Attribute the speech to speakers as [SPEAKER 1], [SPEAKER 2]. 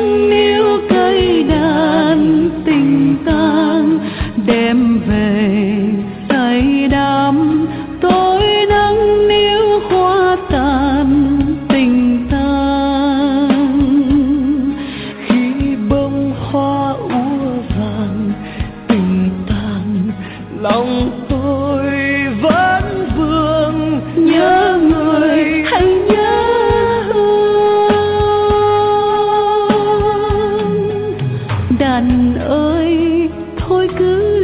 [SPEAKER 1] nâng niu cây đàn tình tang đem về say đắm. Tôi nâng niu hoa tàn tình tang khi bông hoa úa vàng tình tang, lòng tôi vẫn vương nhớ người hay nhớ hương. Đàn ơi thôi cứ